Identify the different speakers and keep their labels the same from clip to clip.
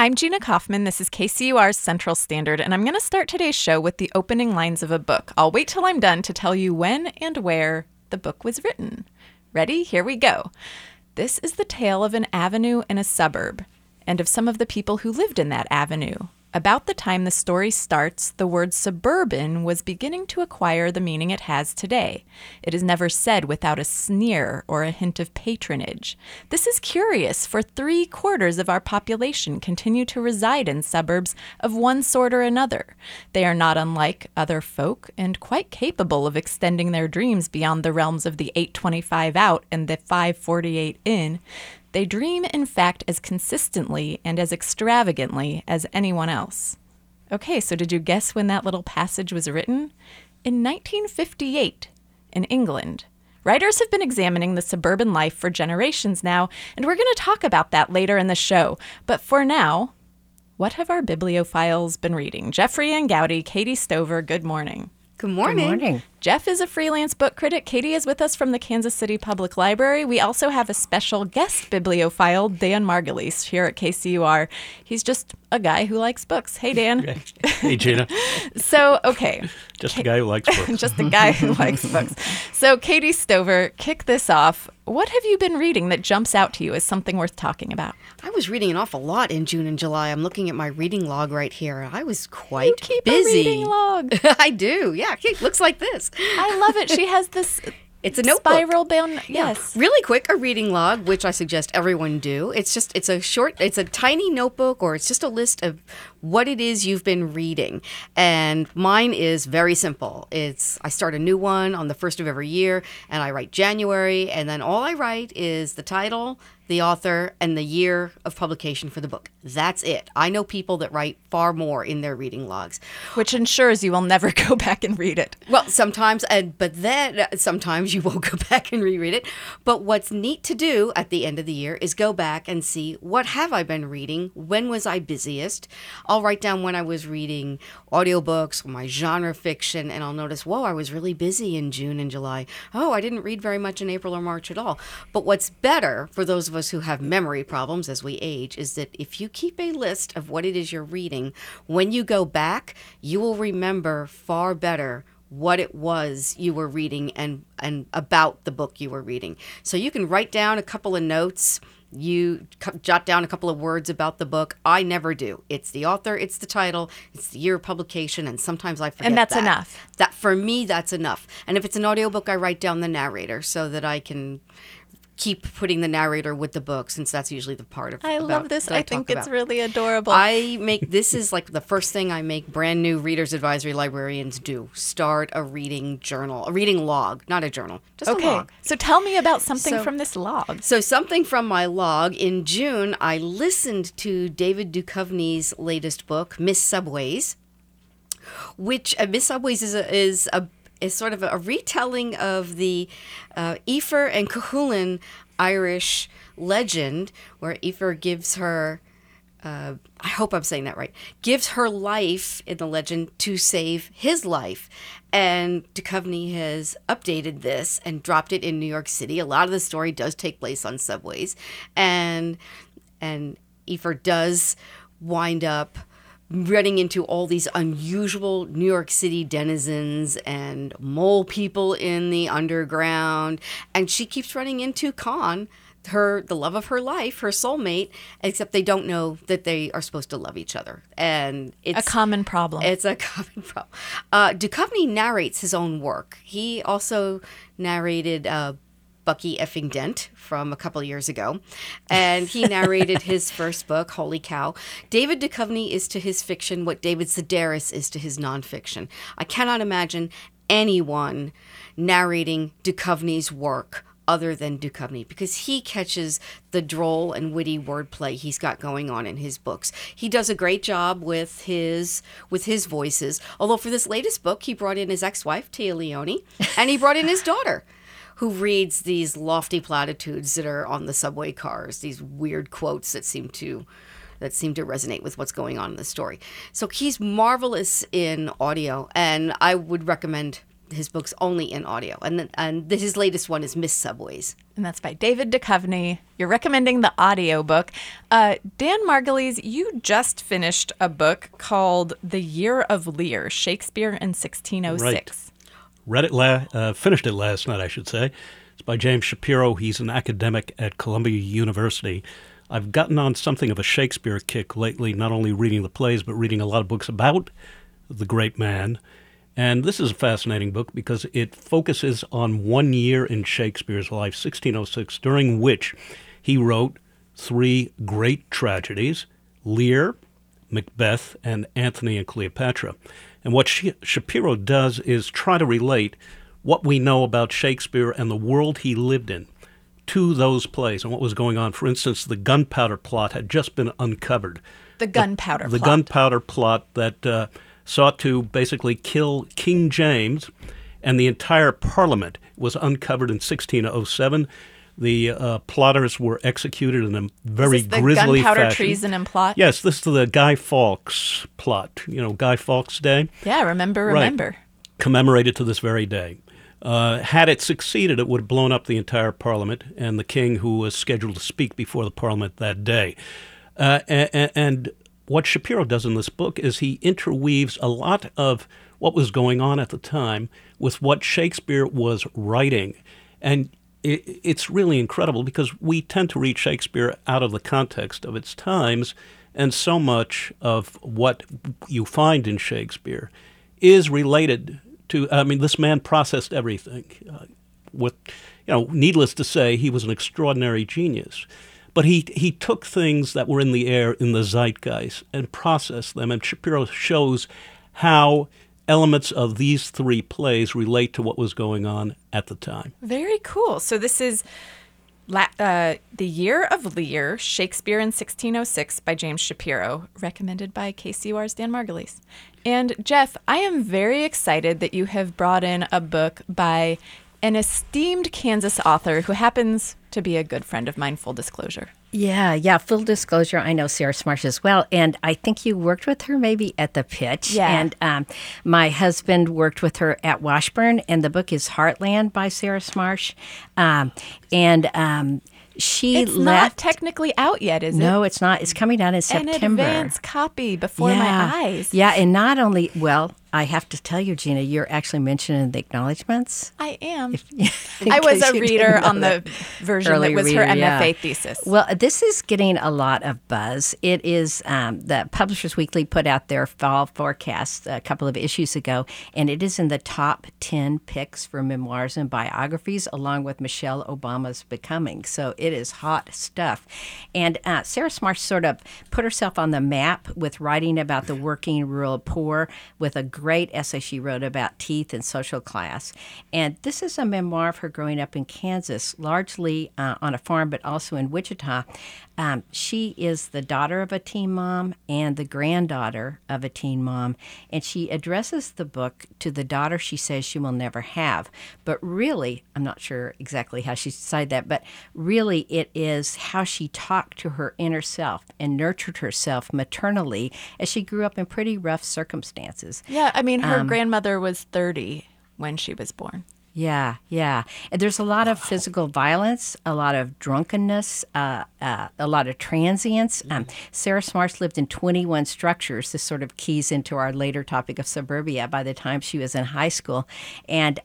Speaker 1: I'm Gina Kaufman. This is KCUR's Central Standard, and I'm going to start today's show with the opening lines of a book. I'll wait till I'm done to tell you when and where the book was written. Ready? Here we go. This is the tale of an avenue in a suburb, and of some of the people who lived in that avenue. About the time the story starts, the word suburban was beginning to acquire the meaning it has today. It is never said without a sneer or a hint of patronage. This is curious, for 3/4 of our population continue to reside in suburbs of one sort or another. They are not unlike other folk and quite capable of extending their dreams beyond the realms of the 825 out and the 548 in. They dream, in fact, as consistently and as extravagantly as anyone else. Okay, so did you guess when that little passage was written? In 1958, in England. Writers have been examining the suburban life for generations now, and we're going to talk about that later in the show. But for now, what have our bibliophiles been reading? Jeffrey and Gowdy, Katie Stover, good morning.
Speaker 2: Good morning.
Speaker 3: Good morning.
Speaker 1: Jeff is a freelance book critic. Katie is with us from the Kansas City Public Library. We also have a special guest bibliophile, Dan Margulies, here at KCUR. He's just a guy who likes books. Hey, Dan.
Speaker 4: Hey, Gina.
Speaker 1: So, okay.
Speaker 4: Just a guy who likes books.
Speaker 1: Just a guy who likes books. So, Katie Stover, kick this off. What have you been reading that jumps out to you as something worth talking about?
Speaker 2: I was reading an awful lot in June and July. I'm looking at my reading log right here. I was quite
Speaker 1: You keep
Speaker 2: busy.
Speaker 1: a reading log.
Speaker 2: I do. Yeah, it looks like this.
Speaker 1: I love it. She has this
Speaker 2: It's a notebook.
Speaker 1: spiral bound. Yes.
Speaker 2: Really quick, a reading log, which I suggest everyone do. It's a tiny notebook, or it's just a list of what it is you've been reading. And mine is very simple. I start a new one on the first of every year, and I write January, and then all I write is the title, the author, and the year of publication for the book. That's it. I know people that write far more in their reading logs.
Speaker 1: Which ensures you will never go back and read it.
Speaker 2: Well, sometimes, but then sometimes you won't go back and reread it. But what's neat to do at the end of the year is go back and see, what have I been reading? When was I busiest? I'll write down when I was reading audiobooks, my genre fiction, and I'll notice, whoa, I was really busy in June and July. Oh, I didn't read very much in April or March at all. But what's better for those of us who have memory problems as we age is that if you keep a list of what it is you're reading, when you go back, you will remember far better what it was you were reading and about the book you were reading. So you can write down a couple of notes. You jot down a couple of words about the book. I never do. It's the author, it's the title, it's the year of publication, and sometimes I forget
Speaker 1: And that's
Speaker 2: that.
Speaker 1: enough.
Speaker 2: That for me, that's enough. And if it's an audiobook, I write down the narrator so that I can keep putting the narrator with the book, since that's usually the part of
Speaker 1: I love this. I think it's really adorable.
Speaker 2: This is like the first thing I make brand new Reader's Advisory librarians do. Start a reading journal, a reading log, not a journal, just a log.
Speaker 1: So tell me about something from this log.
Speaker 2: So something from my log. In June, I listened to David Duchovny's latest book, Miss Subways, which Miss Subways is sort of a retelling of the Aoife and Cuchulainn Irish legend, where Aoife gives her, I hope I'm saying that right, gives her life in the legend to save his life. And Duchovny has updated this and dropped it in New York City. A lot of the story does take place on subways. And Aoife does wind up running into all these unusual New York City denizens and mole people in the underground. And she keeps running into Khan, the love of her life, her soulmate, except they don't know that they are supposed to love each other. And it's
Speaker 1: a common problem.
Speaker 2: It's a common problem. Duchovny narrates his own work. He also narrated Bucky Effing Dent from a couple of years ago. And he narrated his first book, Holy Cow. David Duchovny is to his fiction what David Sedaris is to his nonfiction. I cannot imagine anyone narrating Duchovny's work other than Duchovny, because he catches the droll and witty wordplay he's got going on in his books. He does a great job with his voices, although for this latest book, he brought in his ex-wife, Tia Leone, and he brought in his daughter, who reads these lofty platitudes that are on the subway cars, these weird quotes that seem to resonate with what's going on in the story. So he's marvelous in audio, and I would recommend his books only in audio. And his latest one is Miss Subways.
Speaker 1: And that's by David Duchovny. You're recommending the audiobook. Dan Margulies, you just finished a book called The Year of Lear, Shakespeare in 1606.
Speaker 4: Right. Finished it last night, I should say. It's by James Shapiro. He's an academic at Columbia University. I've gotten on something of a Shakespeare kick lately, not only reading the plays, but reading a lot of books about the great man. And this is a fascinating book because it focuses on 1 year in Shakespeare's life, 1606, during which he wrote 3 great tragedies, Lear, Macbeth, and Antony and Cleopatra. And what Shapiro does is try to relate what we know about Shakespeare and the world he lived in to those plays and what was going on. For instance, the gunpowder plot had just been uncovered.
Speaker 1: The gunpowder plot.
Speaker 4: The gunpowder plot that sought to basically kill King James, and the entire Parliament was uncovered in 1607. The plotters were executed in a very grisly
Speaker 1: gunpowder
Speaker 4: fashion.
Speaker 1: treason and plot?
Speaker 4: Yes, this is the Guy Fawkes plot. Guy Fawkes Day.
Speaker 1: Yeah, remember.
Speaker 4: Right. Commemorated to this very day. Had it succeeded, it would have blown up the entire Parliament and the king who was scheduled to speak before the Parliament that day. And what Shapiro does in this book is he interweaves a lot of what was going on at the time with what Shakespeare was writing. And it's really incredible because we tend to read Shakespeare out of the context of its times, and so much of what you find in Shakespeare is related to, this man processed everything. Needless to say, he was an extraordinary genius. But he took things that were in the air, in the zeitgeist, and processed them. And Shapiro shows how elements of these 3 plays relate to what was going on at the time.
Speaker 1: Very cool. So this is The Year of Lear, Shakespeare in 1606 by James Shapiro, recommended by KCUR's Dan Margulies. And Jeff, I am very excited that you have brought in a book by an esteemed Kansas author who happens to be a good friend of mine, full disclosure.
Speaker 3: Yeah. Full disclosure, I know Sarah Smarsh as well. And I think you worked with her maybe at the Pitch.
Speaker 1: Yeah.
Speaker 3: And my husband worked with her at Washburn. And the book is Heartland by Sarah Smarsh. She
Speaker 1: left. Not technically out yet, is it?
Speaker 3: No, it's not. It's coming out in September.
Speaker 1: An advance copy before my eyes.
Speaker 3: Yeah, and not only, I have to tell you, Gina, you're actually mentioned in the acknowledgments.
Speaker 1: I am. I was a reader on the version that was her MFA thesis.
Speaker 3: Well, this is getting a lot of buzz. It is, the Publishers Weekly put out their fall forecast a couple of issues ago, and it is in the top 10 picks for memoirs and biographies, along with Michelle Obama's Becoming. So it is hot stuff. And Sarah Smarsh sort of put herself on the map with writing about the working rural poor with a great essay she wrote about teeth and social class. And this is a memoir of her growing up in Kansas, largely on a farm, but also in Wichita. She is the daughter of a teen mom and the granddaughter of a teen mom. And she addresses the book to the daughter she says she will never have. But really, I'm not sure exactly how she decided that, but really it is how she talked to her inner self and nurtured herself maternally as she grew up in pretty rough circumstances.
Speaker 1: Yeah, her grandmother was 30 when she was born.
Speaker 3: Yeah. And there's a lot of physical violence, a lot of drunkenness, a lot of transience. Sarah Smarsh lived in 21 structures. This sort of keys into our later topic of suburbia by the time she was in high school. And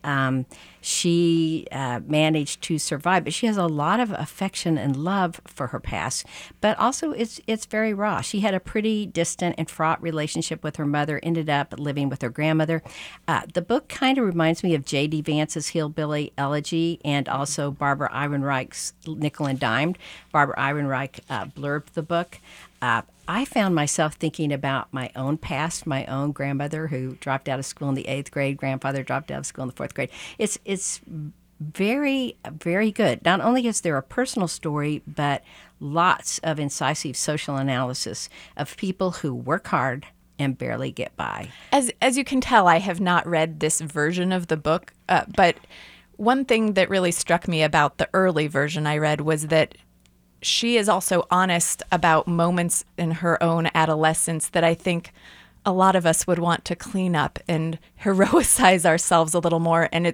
Speaker 3: she managed to survive. But she has a lot of affection and love for her past. But also it's very raw. She had a pretty distant and fraught relationship with her mother, ended up living with her grandmother. The book kind of reminds me of J.D. Vance's Hillbilly Elegy and also Barbara Ehrenreich's Nickel and Dimed. Barbara Ehrenreich blurbed the book. I found myself thinking about my own past, my own grandmother who dropped out of school in the 8th grade, grandfather dropped out of school in the 4th grade. It's very, very good. Not only is there a personal story, but lots of incisive social analysis of people who work hard and barely get by.
Speaker 1: As you can tell, I have not read this version of the book, but one thing that really struck me about the early version I read was that she is also honest about moments in her own adolescence that I think a lot of us would want to clean up and heroicize ourselves a little more. And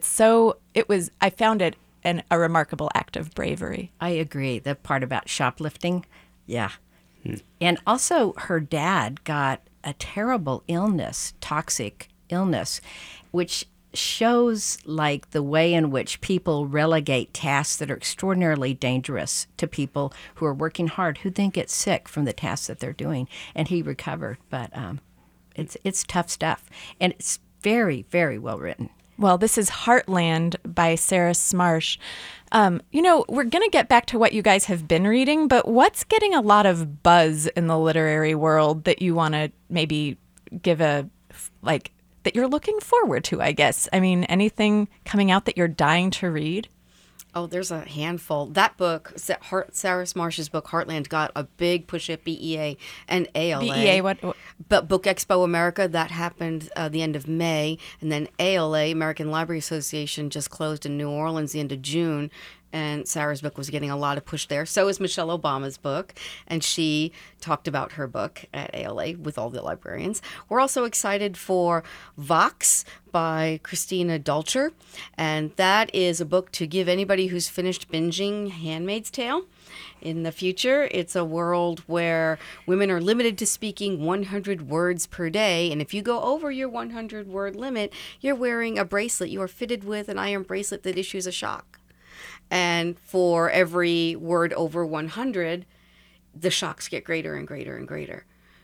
Speaker 1: I found it a remarkable act of bravery.
Speaker 3: I agree. The part about shoplifting, yeah. And also her dad got a terrible illness, toxic illness, which shows like the way in which people relegate tasks that are extraordinarily dangerous to people who are working hard, who then get sick from the tasks that they're doing. And he recovered, but it's tough stuff. And it's very, very well written.
Speaker 1: Well, this is Heartland by Sarah Smarsh. We're going to get back to what you guys have been reading, but what's getting a lot of buzz in the literary world that you want to maybe give that you're looking forward to, I guess? I mean, anything coming out that you're dying to read?
Speaker 2: Oh, there's a handful. That book, Sarah Smarsh's book, Heartland, got a big push at BEA and ALA.
Speaker 1: BEA, what?
Speaker 2: But Book Expo America, that happened the end of May. And then ALA, American Library Association, just closed in New Orleans the end of June. And Sarah's book was getting a lot of push there. So is Michelle Obama's book. And she talked about her book at ALA with all the librarians. We're also excited for Vox by Christina Dulcher. And that is a book to give anybody who's finished binging Handmaid's Tale. In the future, it's a world where women are limited to speaking 100 words per day. And if you go over your 100-word limit, you're wearing a bracelet. You are fitted with an iron bracelet that issues a shock. And for every word over 100, the shocks get greater and greater and greater.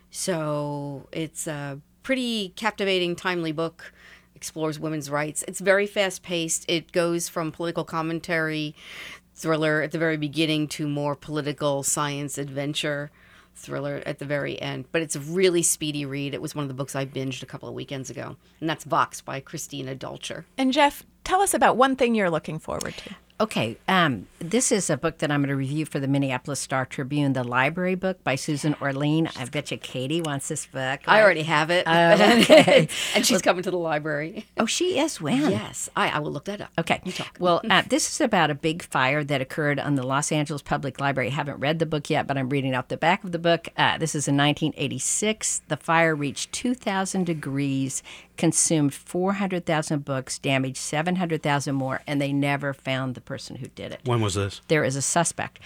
Speaker 2: So it's a pretty captivating, timely book, explores women's rights. It's very fast-paced. It goes from political commentary, thriller at the very beginning to more political science adventure thriller at the very end. But it's a really speedy read. It was one of the books I binged a couple of weekends ago. And that's Vox by Christina Dulcher.
Speaker 1: And Jeff, tell us about one thing you're looking forward to.
Speaker 3: Okay, this is a book that I'm going to review for the Minneapolis Star-Tribune, The Library Book by Susan Orlean. I bet you Katie wants this book.
Speaker 2: I already have it.
Speaker 3: Okay.
Speaker 2: And she's coming to the library.
Speaker 3: Oh, she is? When?
Speaker 2: Yes. I will look that up.
Speaker 3: Okay.
Speaker 2: You talk.
Speaker 3: Well, this is about a big fire that occurred on the Los Angeles Public Library. I haven't read the book yet, but I'm reading off the back of the book. This is in 1986. The fire reached 2,000 degrees, consumed 400,000 books, damaged 700,000 more, and they never found the person who did it.
Speaker 4: When was this?
Speaker 3: There is a suspect,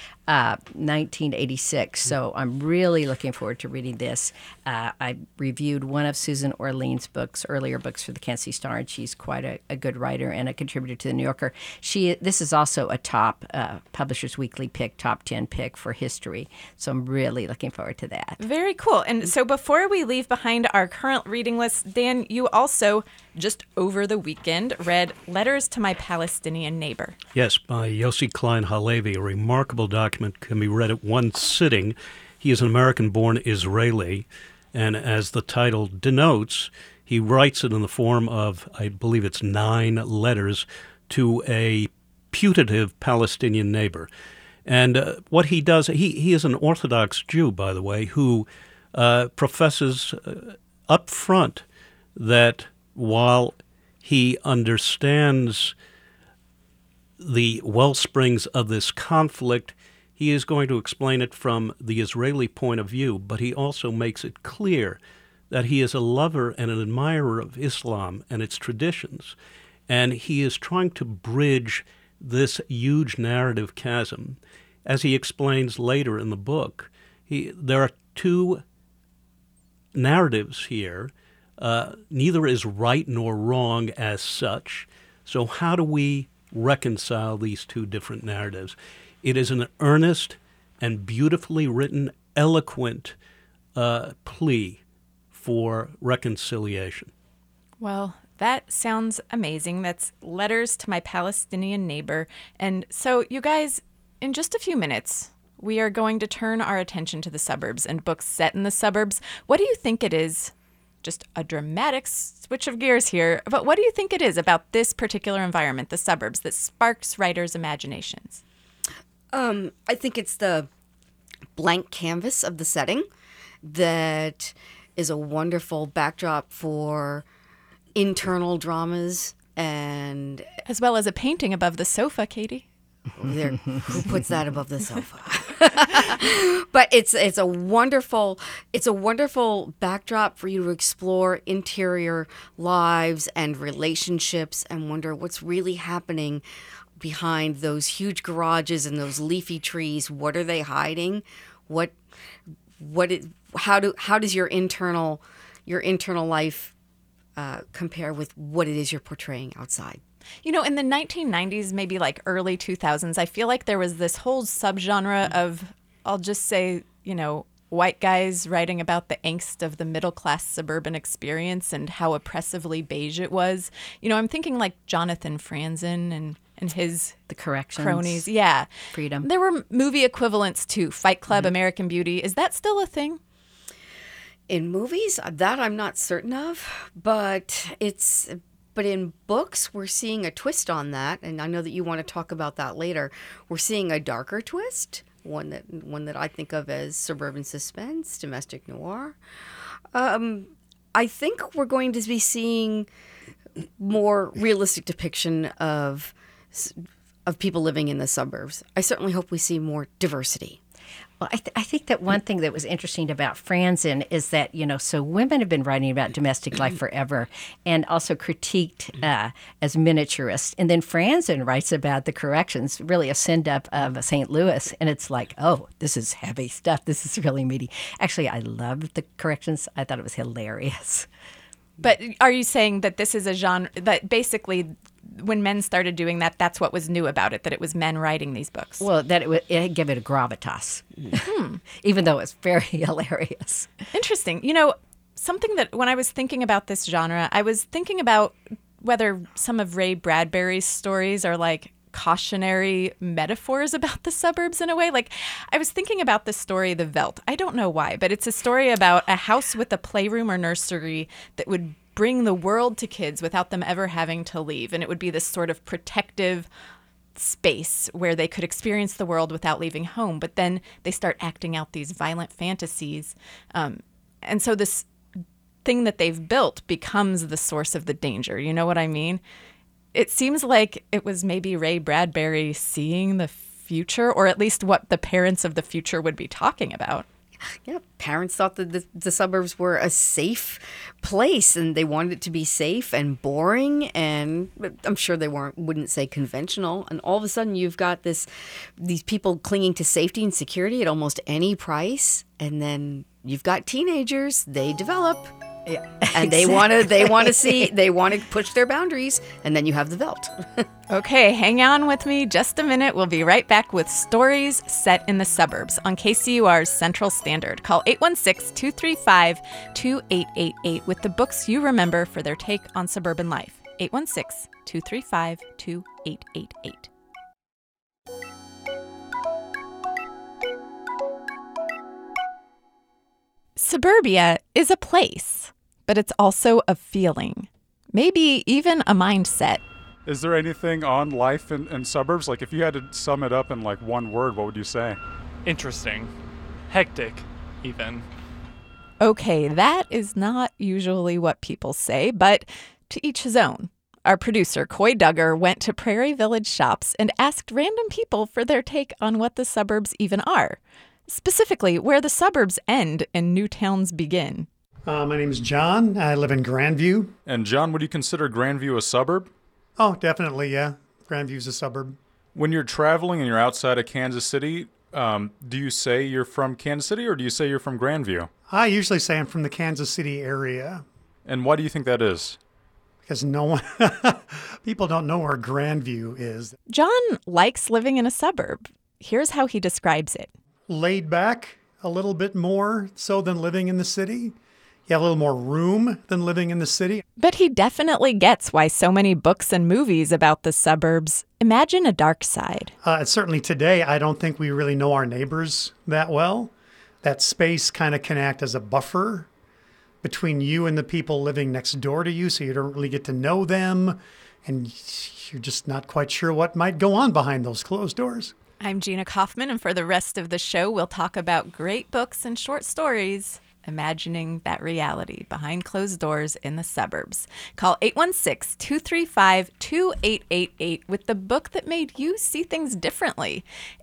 Speaker 3: 1986. So I'm really looking forward to reading this. I reviewed one of Susan Orlean's earlier books for the Kansas City Star, and she's quite a good writer and a contributor to the New Yorker. This is also a top Publishers Weekly pick, top 10 pick for history. So I'm really looking forward to that.
Speaker 1: Very cool. And so before we leave behind our current reading list, Dan, you also just over the weekend read Letters to My Palestinian Neighbor.
Speaker 4: Yes, by Yossi Klein Halevi. A remarkable document, can be read at one sitting. He is an American-born Israeli, and as the title denotes, he writes it in the form of, I believe it's 9 letters to a putative Palestinian neighbor. And what he does, he is an Orthodox Jew, by the way, who professes up front that while he understands the well springs of this conflict, he is going to explain it from the Israeli point of view, but he also makes it clear that he is a lover and an admirer of Islam and its traditions, and he is trying to bridge this huge narrative chasm. As he explains later in the book, there are 2 narratives here. Neither is right nor wrong as such. So how do we reconcile these 2 different narratives? It is an earnest and beautifully written, eloquent plea for reconciliation.
Speaker 1: Well, that sounds amazing. That's Letters to My Palestinian Neighbor. And so, you guys, in just a few minutes, we are going to turn our attention to the suburbs and books set in the suburbs. What do you think it is? Just a dramatic switch of gears here, but what do you think it is about this particular environment, the suburbs, that sparks writers' imaginations?
Speaker 2: I think it's the blank canvas of the setting that is a wonderful backdrop for internal dramas, and
Speaker 1: as well as a painting above the sofa, Katie.
Speaker 2: who puts that above the sofa? But it's a wonderful backdrop for you to explore interior lives and relationships and wonder what's really happening behind those huge garages and those leafy trees. What are they hiding? How does your internal life compare with what it is you're portraying outside?
Speaker 1: You know, in the 1990s, maybe like early 2000s, I feel like there was this whole subgenre of, I'll just say, you know, white guys writing about the angst of the middle-class suburban experience and how oppressively beige it was. You know, I'm thinking like Jonathan Franzen and his
Speaker 3: The Corrections.
Speaker 1: cronies. Yeah.
Speaker 3: Freedom.
Speaker 1: There were movie equivalents to Fight Club, American Beauty. Is that still a thing?
Speaker 2: In movies, that I'm not certain of, but in books, we're seeing a twist on that, and I know that you want to talk about that later. We're seeing a darker twist, one that I think of as suburban suspense, domestic noir. I think we're going to be seeing more realistic depiction of people living in the suburbs. I certainly hope we see more diversity.
Speaker 3: Well, I think that one thing that was interesting about Franzen is that, you know, so women have been writing about domestic life forever and also critiqued as miniaturists. And then Franzen writes about the Corrections, really a send-up of St. Louis. And it's like, oh, this is heavy stuff. This is really meaty. Actually, I loved the Corrections. I thought it was hilarious.
Speaker 1: But are you saying that this is a genre that basically when men started doing that, that's what was new about it, that it was men writing these books?
Speaker 3: Well, that it gave it a gravitas, even though it's very hilarious.
Speaker 1: Interesting. You know, something that when I was thinking about this genre, I was thinking about whether some of Ray Bradbury's stories are like cautionary metaphors about the suburbs in a way. Like, I was thinking about the story The Veldt. I don't know why, but it's a story about a house with a playroom or nursery that would bring the world to kids without them ever having to leave. And it would be this sort of protective space where they could experience the world without leaving home. But then they start acting out these violent fantasies. And so this thing that they've built becomes the source of the danger. You know what I mean? It seems like it was maybe Ray Bradbury seeing the future, or at least what the parents of the future would be talking about.
Speaker 2: Yeah, parents thought that the suburbs were a safe place, and they wanted it to be safe and boring, and I'm sure they wouldn't say conventional. And all of a sudden, you've got these people clinging to safety and security at almost any price, and then you've got teenagers. They develop.
Speaker 3: Yeah,
Speaker 2: and
Speaker 3: exactly.
Speaker 2: they want to push their boundaries, and then you have the Veldt.
Speaker 1: Okay, hang on with me just a minute. We'll be right back with Stories Set in the Suburbs on KCUR's Central Standard. Call 816-235-2888 with the books you remember for their take on suburban life. 816-235-2888. Suburbia is a place, but it's also a feeling, maybe even a mindset.
Speaker 5: Is there anything on life in suburbs? Like, if you had to sum it up in like one word, what would you say?
Speaker 6: Interesting. Hectic, even.
Speaker 1: Okay, that is not usually what people say, but to each his own. Our producer, Coy Duggar, went to Prairie Village shops and asked random people for their take on what the suburbs even are. Specifically, where the suburbs end and new towns begin.
Speaker 7: My name is John. I live in Grandview.
Speaker 5: And John, would you consider Grandview a suburb?
Speaker 7: Oh, definitely, yeah. Grandview's a suburb.
Speaker 5: When you're traveling and you're outside of Kansas City, do you say you're from Kansas City or do you say you're from Grandview?
Speaker 7: I usually say I'm from the Kansas City area.
Speaker 5: And why do you think that is?
Speaker 7: Because no one, people don't know where Grandview is.
Speaker 1: John likes living in a suburb. Here's how he describes it.
Speaker 7: Laid back a little bit more so than living in the city. You have a little more room than living in the city.
Speaker 1: But he definitely gets why so many books and movies about the suburbs imagine a dark side.
Speaker 7: Certainly today, I don't think we really know our neighbors that well. That space kind of can act as a buffer between you and the people living next door to you, so you don't really get to know them, and you're just not quite sure what might go on behind those closed doors.
Speaker 1: I'm Gina Kaufman, and for the rest of the show, we'll talk about great books and short stories imagining that reality behind closed doors in the suburbs. Call 816-235-2888 with the book that made you see things differently.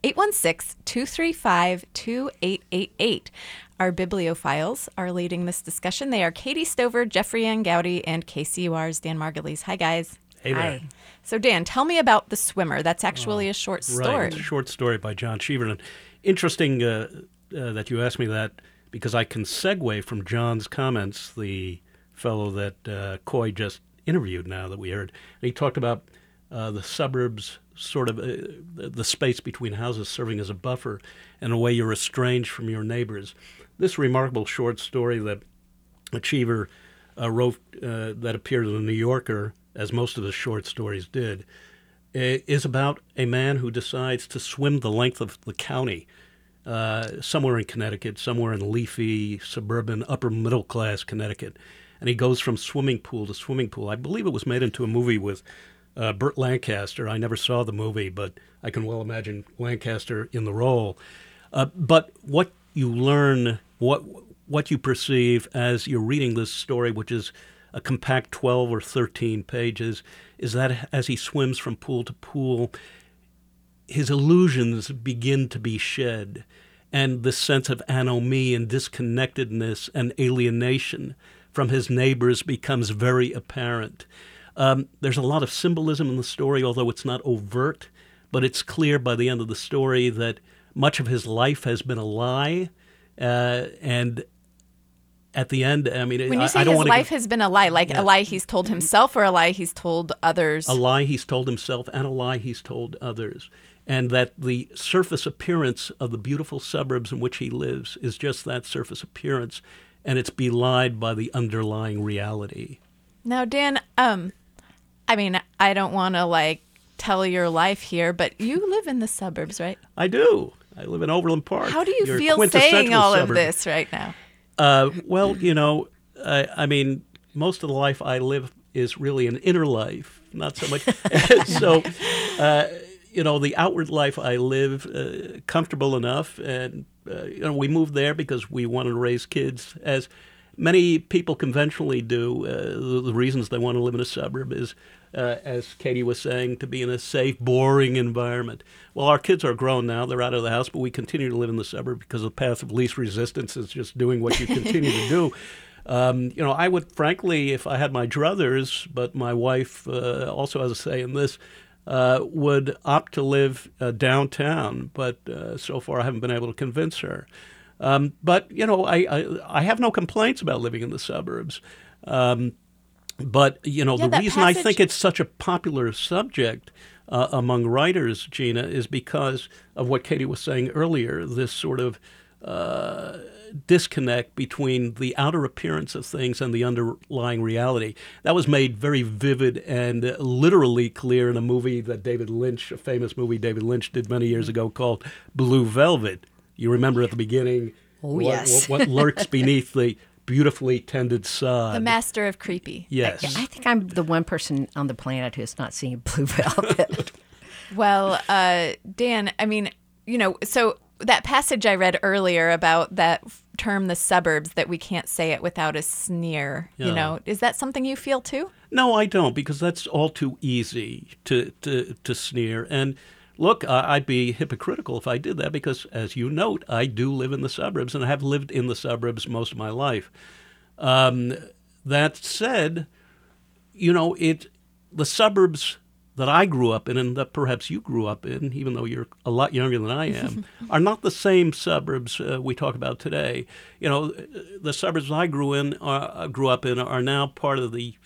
Speaker 1: 816-235-2888. Our bibliophiles are leading this discussion. They are Katie Stover, Jeffrey Ann Gowdy, and KCUR's Dan Margulies. Hi, guys.
Speaker 4: Hey there.
Speaker 3: Hi.
Speaker 1: So, Dan, tell me about The Swimmer. That's actually a short story.
Speaker 4: Right, it's a short story by John Cheever. And interesting that you asked me that, because I can segue from John's comments, the fellow that Coy just interviewed now that we heard. And he talked about the suburbs, sort of the space between houses serving as a buffer and a way you're estranged from your neighbors. This remarkable short story that Cheever wrote that appeared in The New Yorker, as most of his short stories did, is about a man who decides to swim the length of the county, somewhere in Connecticut, somewhere in leafy, suburban, upper-middle-class Connecticut. And he goes from swimming pool to swimming pool. I believe it was made into a movie with Burt Lancaster. I never saw the movie, but I can well imagine Lancaster in the role. But what you learn, what you perceive as you're reading this story, which is a compact 12 or 13 pages, is that as he swims from pool to pool, his illusions begin to be shed, and the sense of anomie and disconnectedness and alienation from his neighbors becomes very apparent. There's a lot of symbolism in the story, although it's not overt, but it's clear by the end of the story that much of his life has been a lie, and at the end, I mean,
Speaker 1: when you say
Speaker 4: I don't
Speaker 1: his life has been a lie, like a lie he's told himself or a lie he's told others?
Speaker 4: A lie he's told himself and a lie he's told others. And that the surface appearance of the beautiful suburbs in which he lives is just that surface appearance, and it's belied by the underlying reality.
Speaker 1: Now, Dan, I mean, I don't want to, tell your life here, but you live in the suburbs, right?
Speaker 4: I do. I live in Overland Park.
Speaker 1: How do you
Speaker 4: Your
Speaker 1: feel saying
Speaker 4: quintessential
Speaker 1: all
Speaker 4: suburb.
Speaker 1: of this right now?
Speaker 4: Well, I mean, most of the life I live is really an inner life, not so much. So, the outward life I live, comfortable enough, and we moved there because we wanted to raise kids, as many people conventionally do. The reasons they want to live in a suburb is, as Katie was saying, to be in a safe, boring environment. Well, our kids are grown now. They're out of the house, but we continue to live in the suburb because the path of least resistance is just doing what you continue to do. I would, frankly, if I had my druthers, but my wife also has a say in this, would opt to live downtown. But so far I haven't been able to convince her. But, I have no complaints about living in the suburbs. But, the reason I think it's such a popular subject among writers, Gina, is because of what Katie was saying earlier, this sort of disconnect between the outer appearance of things and the underlying reality. That was made very vivid and literally clear in a movie that David Lynch, a famous movie David Lynch did many years ago called Blue Velvet. You remember at the beginning what lurks beneath the beautifully tended sod.
Speaker 1: The master of creepy.
Speaker 4: Yes.
Speaker 3: I think I'm the one person on the planet who's not seen Blue Velvet.
Speaker 1: Well, Dan, I mean, so that passage I read earlier about that term, the suburbs, that we can't say it without a sneer, is that something you feel too?
Speaker 4: No, I don't, because that's all too easy to sneer. And look, I'd be hypocritical if I did that because, as you note, I do live in the suburbs and I have lived in the suburbs most of my life. That said, the suburbs that I grew up in and that perhaps you grew up in, even though you're a lot younger than I am, are not the same suburbs we talk about today. The suburbs I grew up in are now part of the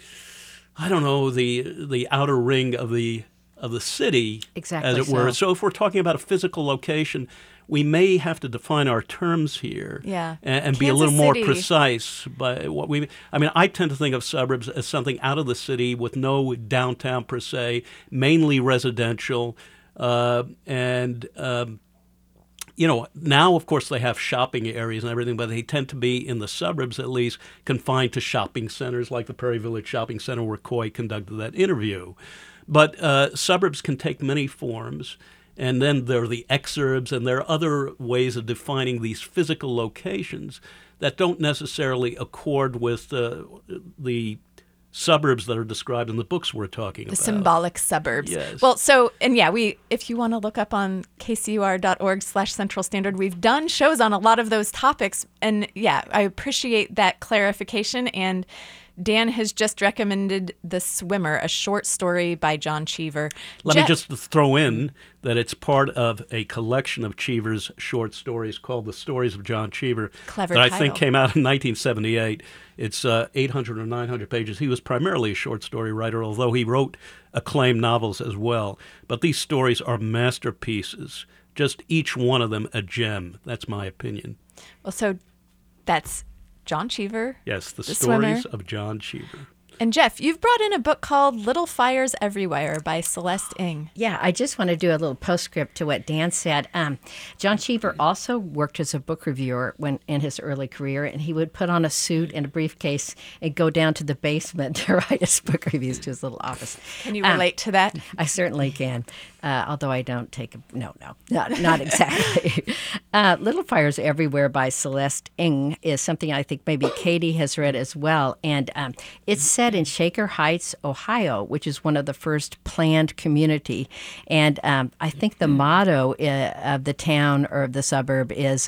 Speaker 4: outer ring of the city,
Speaker 3: exactly,
Speaker 4: as it were.
Speaker 3: so.
Speaker 4: So if we're talking about a physical location, we may have to define our terms here and be a little more precise by what we. I mean, I tend to think of suburbs as something out of the city with no downtown per se, mainly residential, and now of course they have shopping areas and everything, but they tend to be in the suburbs at least confined to shopping centers like the Prairie Village Shopping Center where Coy conducted that interview. But suburbs can take many forms. And then there are the exurbs, and there are other ways of defining these physical locations that don't necessarily accord with the suburbs that are described in the books we're talking about.
Speaker 1: The symbolic suburbs.
Speaker 4: Yes.
Speaker 1: Well, so, and yeah, if you want to look up on kcur.org/Central Standard, we've done shows on a lot of those topics. And yeah, I appreciate that clarification. And Dan has just recommended The Swimmer, a short story by John Cheever.
Speaker 4: Let me just throw in that it's part of a collection of Cheever's short stories called The Stories of John Cheever.
Speaker 1: Clever
Speaker 4: that
Speaker 1: title.
Speaker 4: I think came out in 1978. It's 800 or 900 pages. He was primarily a short story writer, although he wrote acclaimed novels as well. But these stories are masterpieces, just each one of them a gem. That's my opinion.
Speaker 1: Well, so that's John Cheever.
Speaker 4: Yes, The
Speaker 1: Swimmer.
Speaker 4: Stories of John Cheever.
Speaker 1: And Jeff, you've brought in a book called Little Fires Everywhere by Celeste Ng.
Speaker 3: Yeah, I just want to do a little postscript to what Dan said. John Cheever also worked as a book reviewer in his early career, and he would put on a suit and a briefcase and go down to the basement to write his book reviews to his little office.
Speaker 1: Can you relate to that?
Speaker 3: I certainly can, although I don't take not exactly. Little Fires Everywhere by Celeste Ng is something I think maybe Katie has read as well, and it's set in Shaker Heights, Ohio, which is one of the first planned community. And I think the motto of the town or of the suburb is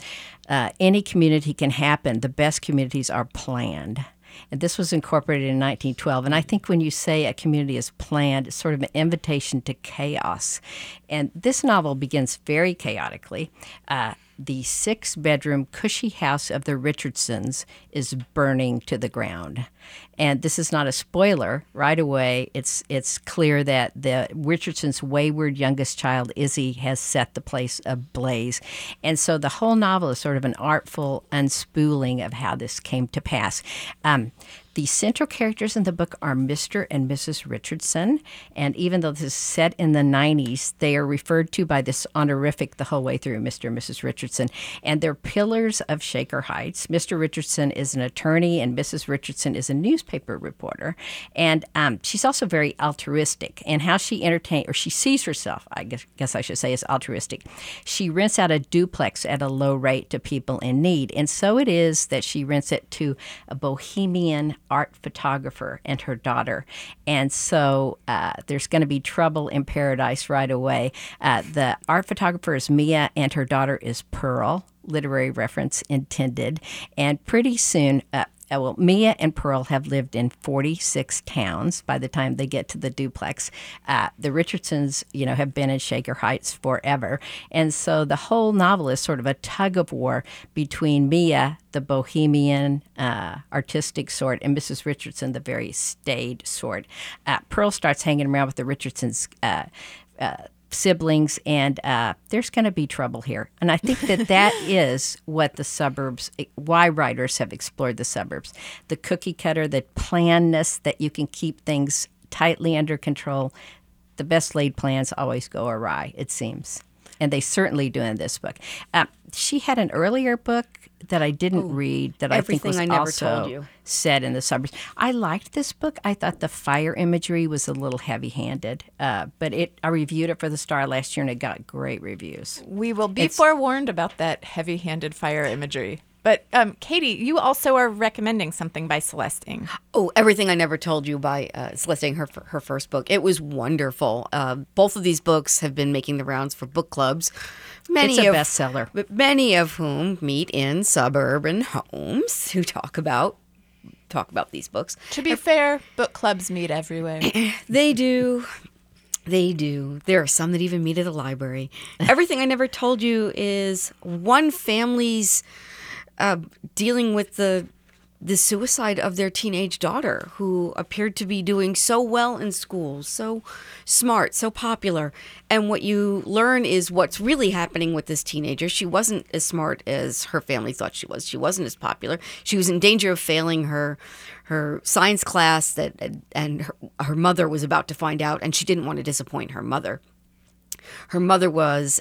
Speaker 3: any community can happen. The best communities are planned. And this was incorporated in 1912. And I think when you say a community is planned, it's sort of an invitation to chaos. And this novel begins very chaotically. The 6-bedroom cushy house of the Richardsons is burning to the ground. And this is not a spoiler. Right away, it's clear that the Richardsons' wayward youngest child, Izzy, has set the place ablaze. And so the whole novel is sort of an artful unspooling of how this came to pass. The central characters in the book are Mr. and Mrs. Richardson, and even though this is set in the 90s, they are referred to by this honorific the whole way through, Mr. and Mrs. Richardson, and they're pillars of Shaker Heights. Mr. Richardson is an attorney, and Mrs. Richardson is a newspaper reporter, and she's also very altruistic, and how she she sees herself, I guess I should say, as altruistic. She rents out a duplex at a low rate to people in need, and so it is that she rents it to a bohemian art photographer and her daughter. And so there's going to be trouble in paradise right away. The art photographer is Mia and her daughter is Pearl, literary reference intended. And pretty soon, Mia and Pearl have lived in 46 towns by the time they get to the duplex. The Richardsons, have been in Shaker Heights forever. And so the whole novel is sort of a tug of war between Mia, the bohemian, artistic sort, and Mrs. Richardson, the very staid sort. Pearl starts hanging around with the Richardsons' siblings, and there's going to be trouble here. And I think that is what the suburbs, why writers have explored the suburbs. The cookie cutter, the plannedness that you can keep things tightly under control. The best laid plans always go awry, it seems. And they certainly do in this book. She had an earlier book that I didn't read that I think was
Speaker 2: Everything I Never
Speaker 3: also
Speaker 2: Told You.
Speaker 3: set in the suburbs. I liked this book. I thought the fire imagery was a little heavy-handed, but I reviewed it for the Star last year, and it got great reviews.
Speaker 1: We will be forewarned about that heavy-handed fire imagery. But Katie, you also are recommending something by Celeste Ng.
Speaker 2: Oh, Everything I Never Told You by Celeste Ng, her first book. It was wonderful. Both of these books have been making the rounds for book clubs.
Speaker 3: It's a bestseller.
Speaker 2: But many of whom meet in suburban homes who talk about these books.
Speaker 1: To be fair, book clubs meet everywhere.
Speaker 2: They do. They do. There are some that even meet at a library. Everything I Never Told You is one family's dealing with the suicide of their teenage daughter, who appeared to be doing so well in school, so smart, so popular. And what you learn is what's really happening with this teenager. She wasn't as smart as her family thought she was. She wasn't as popular. She was in danger of failing her science class, and her mother was about to find out, and she didn't want to disappoint her mother. Her mother was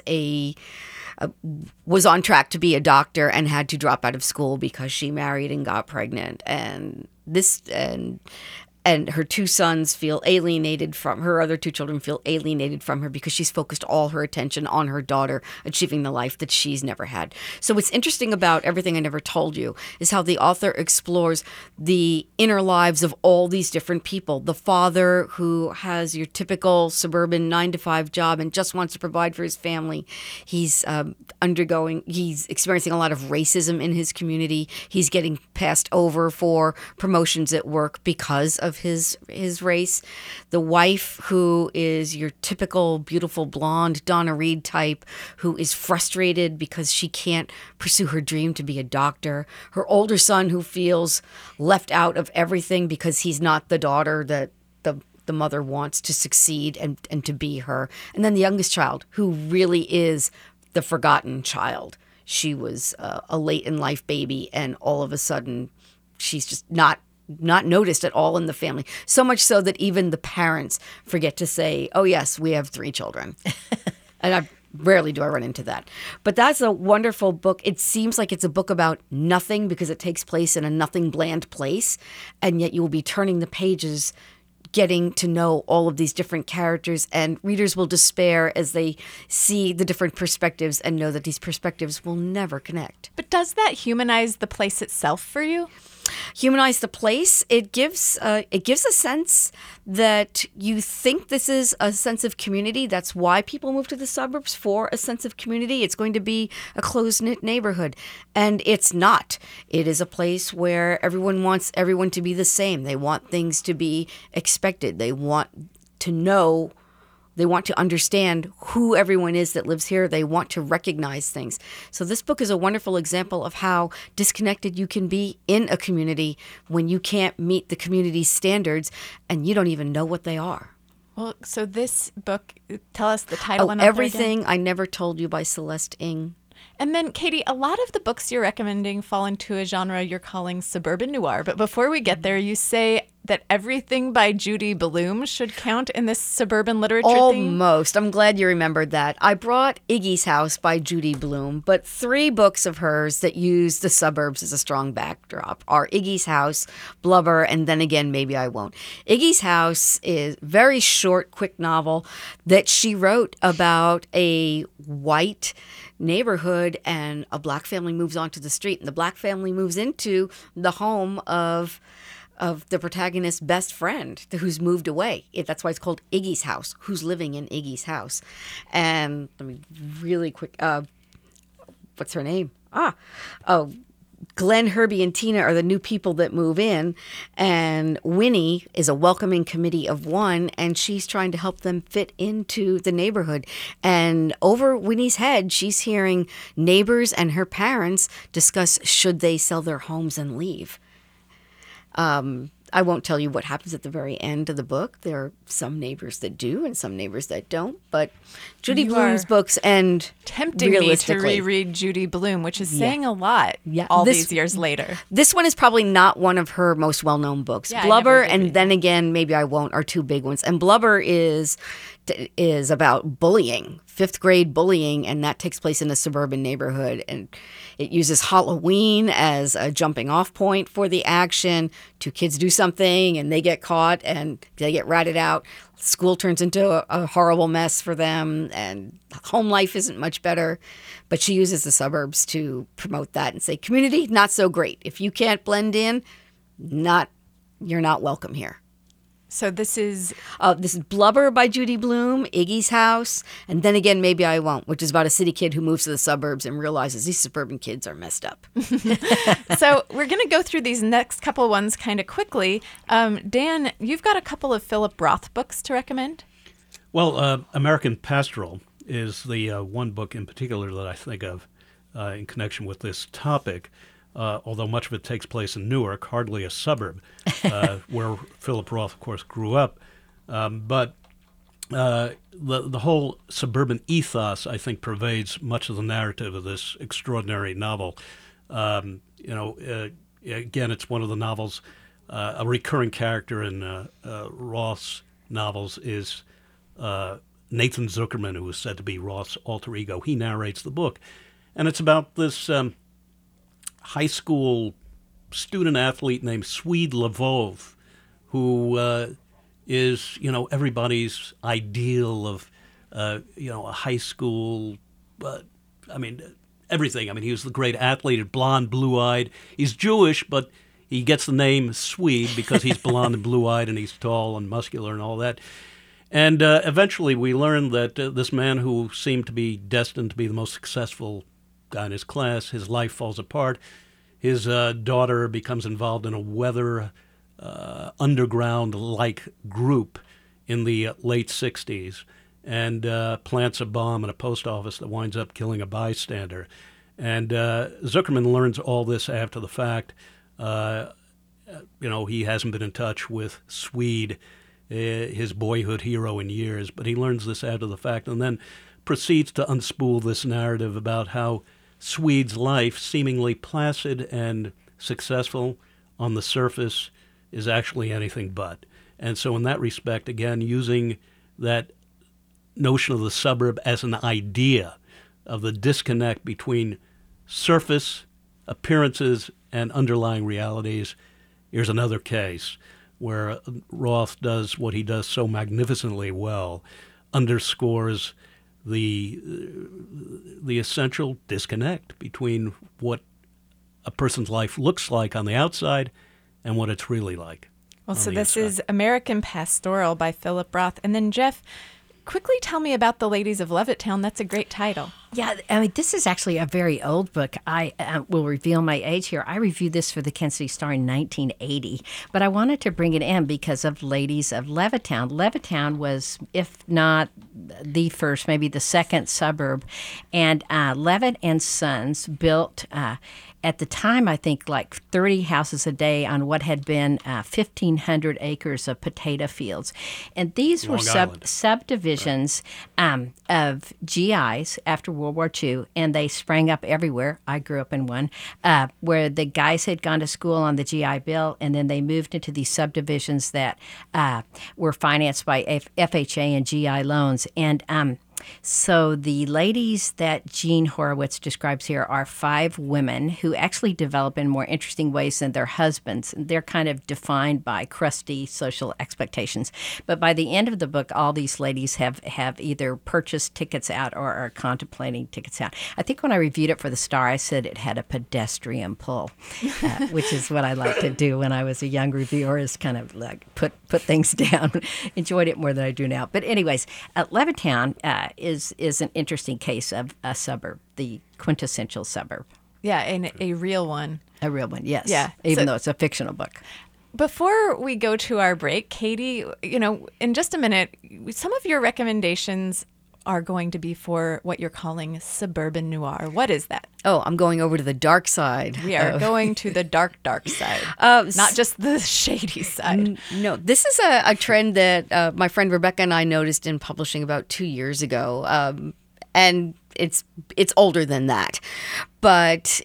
Speaker 2: on track to be a doctor and had to drop out of school because she married and got pregnant. And and her two sons feel alienated from her. Other two children feel alienated from her because she's focused all her attention on her daughter achieving the life that she's never had. So what's interesting about Everything I Never Told You is how the author explores the inner lives of all these different people. The father who has your typical suburban 9-to-5 job and just wants to provide for his family. He's experiencing a lot of racism in his community. He's getting passed over for promotions at work because of his race. The wife, who is your typical beautiful blonde Donna Reed type, who is frustrated because she can't pursue her dream to be a doctor. Her older son, who feels left out of everything because he's not the daughter that the mother wants to succeed and to be her. And then the youngest child, who really is the forgotten child. She was a late in life baby, and all of a sudden she's just not noticed at all in the family. So much so that even the parents forget to say, oh yes, we have 3 children. And rarely do I run into that. But that's a wonderful book. It seems like it's a book about nothing because it takes place in a nothing bland place. And yet you will be turning the pages, getting to know all of these different characters, and readers will despair as they see the different perspectives and know that these perspectives will never connect.
Speaker 1: But does that humanize the place itself for you?
Speaker 2: Humanize the place. It gives a sense that you think this is a sense of community. That's why people move to the suburbs, for a sense of community. It's going to be a close-knit neighborhood. And it's not. It is a place where everyone wants everyone to be the same. They want things to be expected. They want to know. They want to understand who everyone is that lives here. They want to recognize things. So this book is a wonderful example of how disconnected you can be in a community when you can't meet the community's standards and you don't even know what they are.
Speaker 1: Well, so this book, tell us the title. And author
Speaker 2: Everything
Speaker 1: again.
Speaker 2: I Never Told You by Celeste Ng.
Speaker 1: And then, Katie, a lot of the books you're recommending fall into a genre you're calling suburban noir. But before we get there, you say that everything by Judy Blume should count in this suburban literature theme?
Speaker 2: Almost. I'm glad you remembered that. I brought Iggy's House by Judy Blume, but 3 books of hers that use the suburbs as a strong backdrop are Iggy's House, Blubber, and Then Again, Maybe I Won't. Iggy's House is a very short, quick novel that she wrote about a white neighborhood, and a black family moves onto the street, and the black family moves into the home of the protagonist's best friend who's moved away. That's why it's called Iggy's House, who's living in Iggy's house. And let me really quick, what's her name? Glenn, Herbie, and Tina are the new people that move in, and Winnie is a welcoming committee of 1, and she's trying to help them fit into the neighborhood. And over Winnie's head, she's hearing neighbors and her parents discuss should they sell their homes and leave. I won't tell you what happens at the very end of the book. There are some neighbors that do and some neighbors that don't. But Judy Blume's books end
Speaker 1: tempting me to reread Judy Blume, which is saying a lot these years later.
Speaker 2: This one is probably not one of her most well-known books.
Speaker 1: Yeah,
Speaker 2: Blubber and Then Again, Maybe I Won't are 2 big ones. And Blubber is about bullying, 5th grade bullying, and that takes place in a suburban neighborhood. And it uses Halloween as a jumping off point for the action. 2 kids do something and they get caught and they get ratted out. School turns into a horrible mess for them, and home life isn't much better. But she uses the suburbs to promote that and say, community, not so great. If you can't blend in, you're not welcome here.
Speaker 1: So this is
Speaker 2: Blubber by Judy Blume, Iggy's House, and Then Again, Maybe I Won't, which is about a city kid who moves to the suburbs and realizes these suburban kids are messed up.
Speaker 1: So we're going to go through these next couple ones kind of quickly. Dan, you've got a couple of Philip Roth books to recommend?
Speaker 4: Well, American Pastoral is the one book in particular that I think of in connection with this topic. Although much of it takes place in Newark, hardly a suburb, where Philip Roth, of course, grew up. But the whole suburban ethos, I think, pervades much of the narrative of this extraordinary novel. Again, it's one of the novels. A recurring character in Roth's novels is Nathan Zuckerman, who is said to be Roth's alter ego. He narrates the book. And it's about this high school student athlete named Swede Lvov, who is, everybody's ideal of, a high school, everything. I mean, he was the great athlete, blonde, blue-eyed. He's Jewish, but he gets the name Swede because he's blonde and blue-eyed and he's tall and muscular and all that. And eventually we learned that this man who seemed to be destined to be the most successful guy in his class, his life falls apart. His daughter becomes involved in a weather underground-like group in the late 60s and plants a bomb in a post office that winds up killing a bystander. And Zuckerman learns all this after the fact. He hasn't been in touch with Swede, his boyhood hero, in years, but he learns this after the fact and then proceeds to unspool this narrative about how Swede's life, seemingly placid and successful on the surface, is actually anything but. And so in that respect, again, using that notion of the suburb as an idea of the disconnect between surface appearances and underlying realities, here's another case where Roth does what he does so magnificently well, underscores the essential disconnect between what a person's life looks like on the outside and what it's really like.
Speaker 1: Well, so this is American Pastoral by Philip Roth. And then, Jeff, quickly tell me about The Ladies of Levittown. That's a great title.
Speaker 3: Yeah, I mean, this is actually a very old book. I will reveal my age here. I reviewed this for the Kansas City Star in 1980, but I wanted to bring it in because of Ladies of Levittown. Levittown was, if not the first, maybe the second suburb, and Levitt and Sons built at the time, I think, like 30 houses a day on what had been 1,500 acres of potato fields. And these were subdivisions of GIs after World War II, and they sprang up everywhere. I grew up in one, where the guys had gone to school on the GI Bill, and then they moved into these subdivisions that were financed by FHA and GI loans. And so the ladies that Gene Horowitz describes here are 5 women who actually develop in more interesting ways than their husbands. They're kind of defined by crusty social expectations. But by the end of the book, all these ladies have either purchased tickets out or are contemplating tickets out. I think when I reviewed it for the Star, I said it had a pedestrian pull, which is what I like to do when I was a young reviewer, is kind of like put things down. Enjoyed it more than I do now. But anyways, Levittown is an interesting case of a suburb, the quintessential suburb.
Speaker 1: Yeah, and a real one.
Speaker 3: A real one, yes.
Speaker 1: Yeah.
Speaker 3: Even though it's a fictional book.
Speaker 1: Before we go to our break, Katie, in just a minute, some of your recommendations are going to be for what you're calling suburban noir. What is that?
Speaker 2: Oh, I'm going over to the dark side.
Speaker 1: We are going to the dark side, not just the shady side.
Speaker 2: No, this is a trend that my friend Rebecca and I noticed in publishing about 2 years ago, and it's older than that, but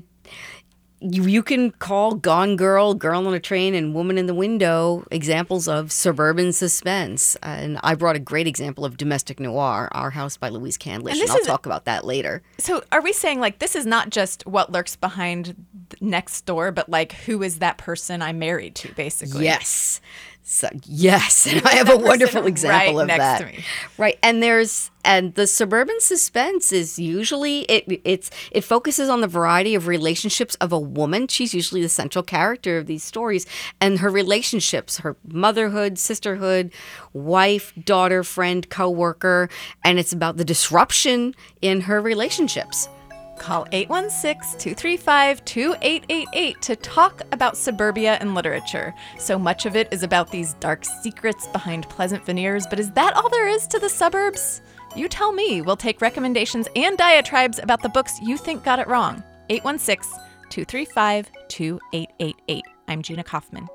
Speaker 2: you can call Gone Girl, Girl on a Train, and Woman in the Window examples of suburban suspense. And I brought a great example of domestic noir, Our House by Louise Candlish, and I'll talk about that later.
Speaker 1: So are we saying, like, this is not just what lurks behind next door, but, like, who is that person I'm married to, basically?
Speaker 2: Yes. So, yes, and I have a wonderful example of that.
Speaker 1: To me.
Speaker 2: Right, and the suburban suspense is usually it focuses on the variety of relationships of a woman. She's usually the central character of these stories, and her relationships, her motherhood, sisterhood, wife, daughter, friend, coworker, and it's about the disruption in her relationships.
Speaker 1: Call 816-235-2888 to talk about suburbia and literature. So much of it is about these dark secrets behind pleasant veneers, but is that all there is to the suburbs? You tell me. We'll take recommendations and diatribes about the books you think got it wrong. 816-235-2888. I'm Gina Kaufman.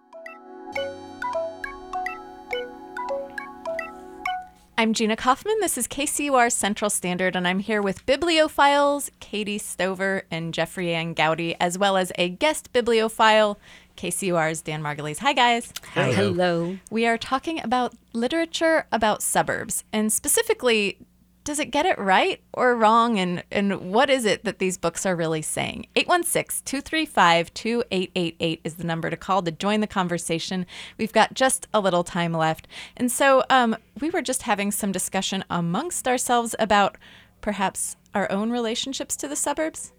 Speaker 1: I'm Gina Kaufman. This is KCUR Central Standard, and I'm here with bibliophiles Katie Stover and Jeffrey Ann Gowdy, as well as a guest bibliophile, KCUR's Dan Margulies. Hi, guys.
Speaker 2: Hello.
Speaker 1: We are talking about literature about suburbs, and specifically does it get it right or wrong? And what is it that these books are really saying? 816-235-2888 is the number to call to join the conversation. We've got just a little time left. And so we were just having some discussion amongst ourselves about perhaps our own relationships to the suburbs.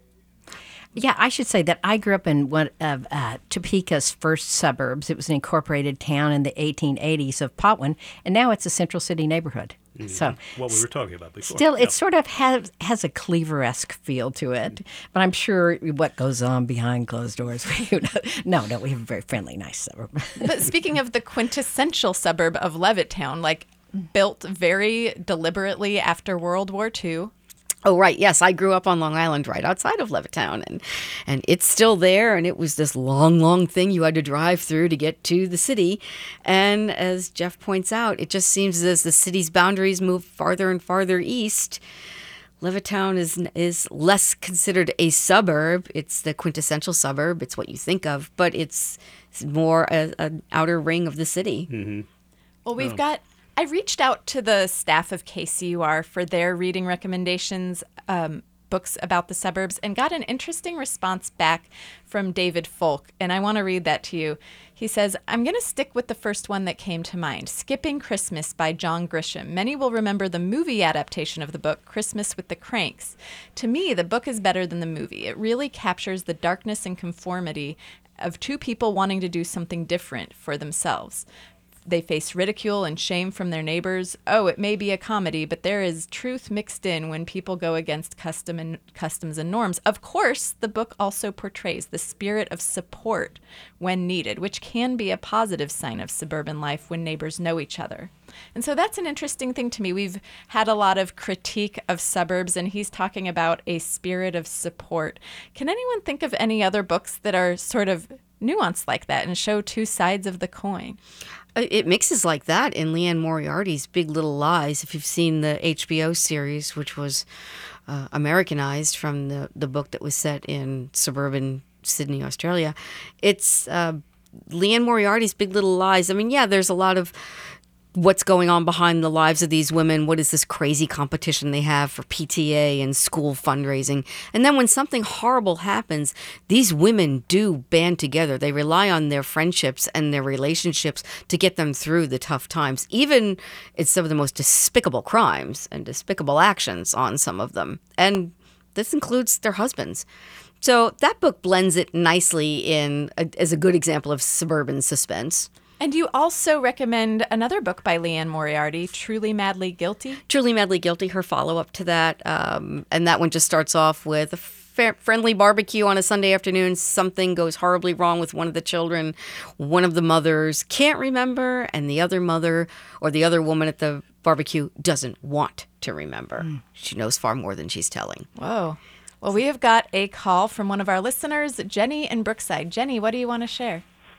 Speaker 3: Yeah, I should say that I grew up in one of Topeka's first suburbs. It was an incorporated town in the 1880s of Potwin, and now it's a central city neighborhood.
Speaker 4: Mm-hmm.
Speaker 3: So
Speaker 4: what we were talking about before.
Speaker 3: Still, it sort of has a Cleaver-esque feel to it, but I'm sure what goes on behind closed doors. No, we have a very friendly, nice suburb.
Speaker 1: But speaking of the quintessential suburb of Levittown, like built very deliberately after World War II.
Speaker 2: Oh, right. Yes, I grew up on Long Island right outside of Levittown, and it's still there, and it was this long thing you had to drive through to get to the city. And as Jeff points out, it just seems as the city's boundaries move farther and farther east, Levittown is less considered a suburb. It's the quintessential suburb. It's what you think of, but it's more an outer ring of the city.
Speaker 4: Mm-hmm.
Speaker 1: Well, I reached out to the staff of KCUR for their reading recommendations, books about the suburbs, and got an interesting response back from David Folk, and I want to read that to you. He says, I'm going to stick with the first one that came to mind, Skipping Christmas by John Grisham. Many will remember the movie adaptation of the book, Christmas with the Cranks. To me, the book is better than the movie. It really captures the darkness and conformity of two people wanting to do something different for themselves. They face ridicule and shame from their neighbors. Oh, it may be a comedy, but there is truth mixed in when people go against customs and norms. Of course, the book also portrays the spirit of support when needed, which can be a positive sign of suburban life when neighbors know each other. And so that's an interesting thing to me. We've had a lot of critique of suburbs, and he's talking about a spirit of support. Can anyone think of any other books that are sort of nuanced like that and show two sides of the coin?
Speaker 2: It mixes like that in Leanne Moriarty's Big Little Lies. If you've seen the HBO series, which was Americanized from the book that was set in suburban Sydney, Australia, it's Leanne Moriarty's Big Little Lies. I mean, yeah, there's a lot of what's going on behind the lives of these women. What is this crazy competition they have for PTA and school fundraising? And then when something horrible happens, these women do band together. They rely on their friendships and their relationships to get them through the tough times, even in some of the most despicable crimes and despicable actions on some of them. And this includes their husbands. So that book blends it nicely in as a good example of suburban suspense.
Speaker 1: And you also recommend another book by Leanne Moriarty, Truly Madly Guilty?
Speaker 2: Truly Madly Guilty, her follow-up to that. And that one just starts off with a friendly barbecue on a Sunday afternoon. Something goes horribly wrong with one of the children. One of the mothers can't remember, and the other mother or the other woman at the barbecue doesn't want to remember. She knows far more than she's telling.
Speaker 1: Whoa. Well, we have got a call from one of our listeners, Jenny in Brookside. Jenny, what do you want to share?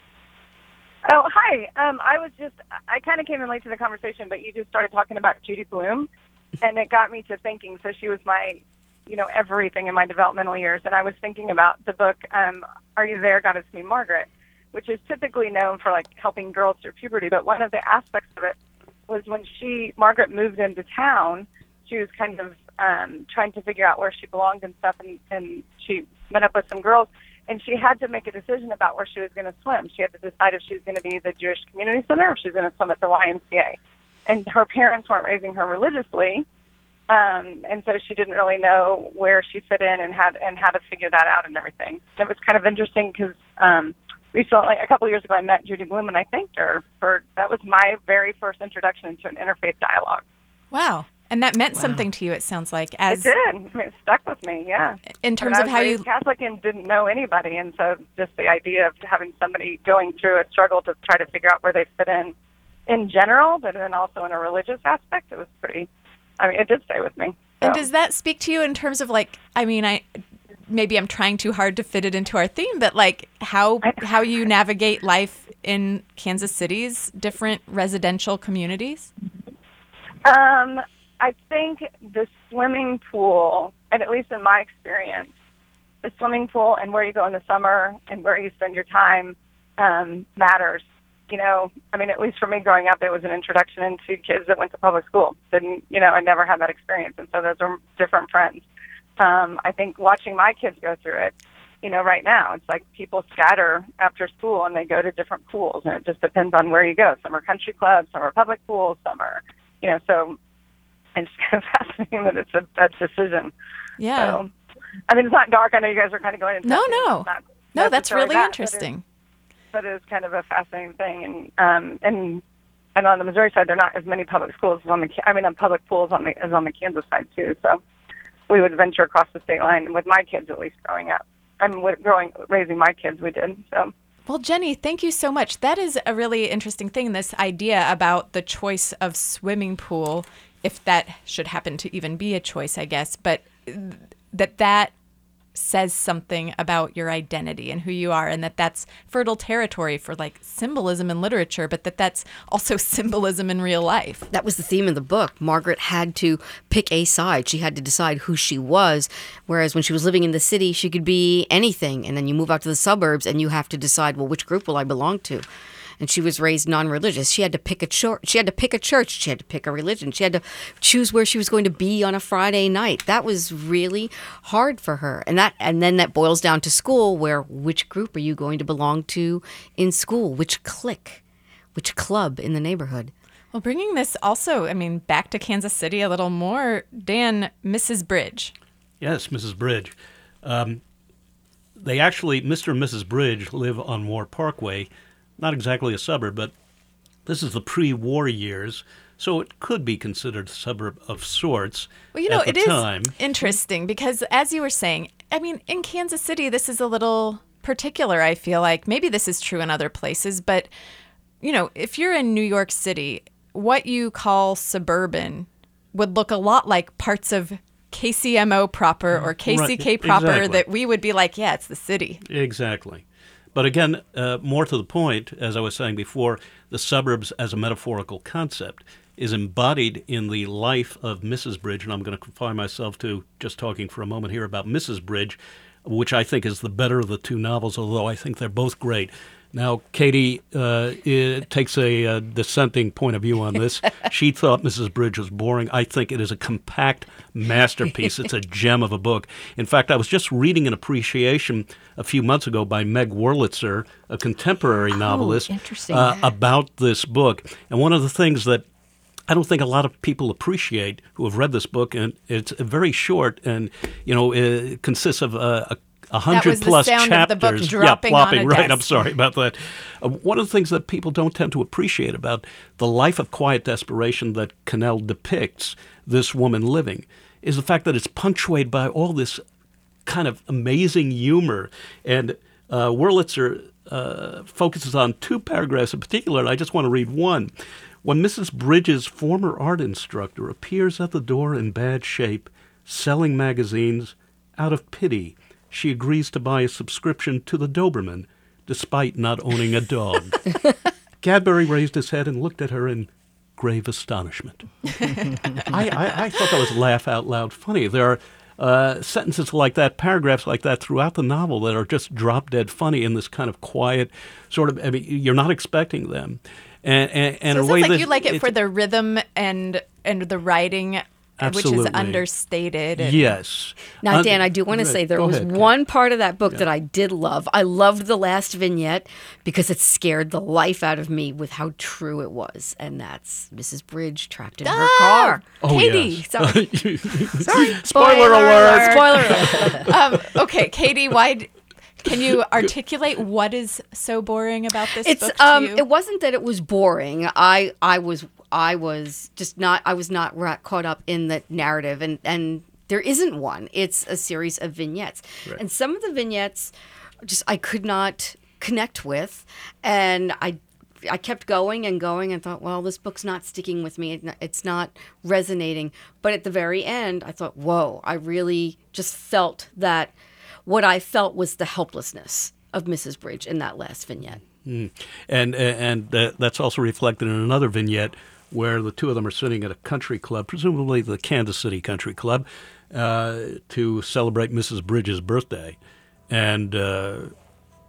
Speaker 8: Oh, hi. I kind of came in late to the conversation, but you just started talking about Judy Blume, and it got me to thinking. So she was my, everything in my developmental years. And I was thinking about the book, Are You There, God It's Me, Margaret, which is typically known for helping girls through puberty. But one of the aspects of it was when Margaret moved into town, she was kind of trying to figure out where she belonged and stuff. And she met up with some girls. And she had to make a decision about where she was going to swim. She had to decide if she was going to be the Jewish Community Center or if she was going to swim at the YMCA. And her parents weren't raising her religiously, and so she didn't really know where she fit in and how to figure that out and everything. And it was kind of interesting because recently, a couple of years ago, I met Judy Blume, and I thanked her for that was my very first introduction into an interfaith dialogue.
Speaker 1: Wow. And that meant something to you, it sounds like.
Speaker 8: It did. I mean, it stuck with me, yeah.
Speaker 1: In terms of how you...
Speaker 8: I was Catholic and didn't know anybody, and so just the idea of having somebody going through a struggle to try to figure out where they fit in general, but then also in a religious aspect, it was pretty... it did stay with me. So.
Speaker 1: And does that speak to you in terms of, maybe I'm trying too hard to fit it into our theme, but, how you navigate life in Kansas City's different residential communities?
Speaker 8: I think the swimming pool, and at least in my experience, the swimming pool and where you go in the summer and where you spend your time matters. I mean, at least for me growing up, it was an introduction into kids that went to public school. I never had that experience. And so those are different friends. I think watching my kids go through it, right now, it's like people scatter after school and they go to different pools, and it just depends on where you go. Some are country clubs, some are public pools, some are, so it's kind of fascinating that it's a decision.
Speaker 1: Yeah.
Speaker 8: So, I mean, it's not dark. I know you guys are kind of going into
Speaker 1: No.
Speaker 8: It's not
Speaker 1: No, that's
Speaker 8: necessarily
Speaker 1: really
Speaker 8: that,
Speaker 1: interesting.
Speaker 8: But it's kind of a fascinating thing. And on the Missouri side, there are not as many public schools as public pools as on the Kansas side too. So we would venture across the state line with my kids, at least growing up. Raising my kids, we did. So.
Speaker 1: Well, Jenny, thank you so much. That is a really interesting thing, this idea about the choice of swimming pool, if that should happen to even be a choice, I guess, but that says something about your identity and who you are, and that's fertile territory for like symbolism in literature, but that's also symbolism in real life.
Speaker 2: That was the theme of the book. Margaret had to pick a side. She had to decide who she was, whereas when she was living in the city, she could be anything. And then you move out to the suburbs and you have to decide, well, which group will I belong to? And she was raised non-religious. She had to pick a church. She had to pick a religion. She had to choose where she was going to be on a Friday night. That was really hard for her. And then that boils down to school, where which group are you going to belong to in school? Which clique? Which club in the neighborhood?
Speaker 1: Well, bringing this also, back to Kansas City a little more, Dan, Mrs. Bridge.
Speaker 4: Yes, Mrs. Bridge. They actually, Mr. and Mrs. Bridge live on Moore Parkway. Not exactly a suburb, but this is the pre-war years, so it could be considered a suburb of sorts.
Speaker 1: Well,
Speaker 4: at the time.
Speaker 1: Is interesting because, as you were saying, in Kansas City, this is a little particular, I feel like. Maybe this is true in other places, but, if you're in New York City, what you call suburban would look a lot like parts of KCMO proper or KCK proper,
Speaker 4: exactly.
Speaker 1: that we would be like, yeah, it's the city.
Speaker 4: Exactly. But again, more to the point, as I was saying before, the suburbs as a metaphorical concept is embodied in the life of Mrs. Bridge, and I'm going to confine myself to just talking for a moment here about Mrs. Bridge, which I think is the better of the two novels, although I think they're both great. Now, Katie takes a dissenting point of view on this. She thought Mrs. Bridge was boring. I think it is a compact masterpiece. It's a gem of a book. In fact, I was just reading an appreciation a few months ago by Meg Wurlitzer, a contemporary novelist, about this book. And one of the things that I don't think a lot of people appreciate who have read this book, and it's very short, and it consists of 100 plus chapters.
Speaker 1: Of the book dropping
Speaker 4: plopping,
Speaker 1: on a
Speaker 4: right.
Speaker 1: desk.
Speaker 4: I'm sorry about that. One of the things that people don't tend to appreciate about the life of quiet desperation that Cannell depicts this woman living is the fact that it's punctuated by all this kind of amazing humor. And Wurlitzer focuses on two paragraphs in particular, and I just want to read one. When Mrs. Bridge's former art instructor appears at the door in bad shape, selling magazines, out of pity, she agrees to buy a subscription to the Doberman, despite not owning a dog. Cadbury raised his head and looked at her in grave astonishment. I thought that was laugh out loud funny. There are sentences like that, paragraphs like that throughout the novel that are just drop dead funny in this kind of quiet sort of, you're not expecting them. And
Speaker 1: so it
Speaker 4: a
Speaker 1: sounds
Speaker 4: way
Speaker 1: like you like it for the rhythm and the writing,
Speaker 4: absolutely.
Speaker 1: which is understated.
Speaker 4: Yes.
Speaker 2: Now, Dan, I do want to say there was one part of that book that I did love. I loved the last vignette because it scared the life out of me with how true it was. And that's Mrs. Bridge trapped in her car.
Speaker 4: Oh,
Speaker 1: Katie,
Speaker 4: yes.
Speaker 1: sorry.
Speaker 2: Sorry.
Speaker 4: Spoiler alert.
Speaker 2: Spoiler alert.
Speaker 1: Okay, Katie, can you articulate what is so boring about this book to you?
Speaker 2: It wasn't that it was boring. I was not caught up in the narrative, and there isn't one. It's a series of vignettes, right. And some of the vignettes I could not connect with, and I kept going and going and thought, well, this book's not sticking with me. It's not resonating. But at the very end, I thought, whoa, I really just felt that. What I felt was the helplessness of Mrs. Bridge in that last vignette.
Speaker 4: Mm. And that's also reflected in another vignette where the two of them are sitting at a country club, presumably the Kansas City Country Club, to celebrate Mrs. Bridge's birthday. And